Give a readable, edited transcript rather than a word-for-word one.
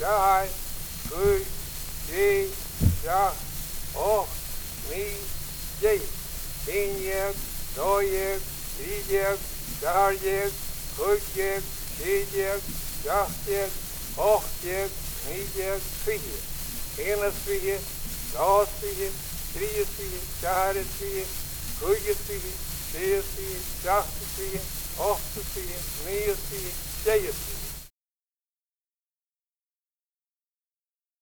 6, 7, 6, 8, 9, 10. 1 gjek, 2 gjek, 3 gjek, 4 gjek, 5 gjek, 6 gjek, 7 gjek, 8 gjek, 9 gjek, 10 gjek. 1 gjek, 2 gjek, 3 gjek, 4 gjek, 5 gjek, 6 gjek, 7 gjek, 8 gjek, 9 gjek, 10 gjek.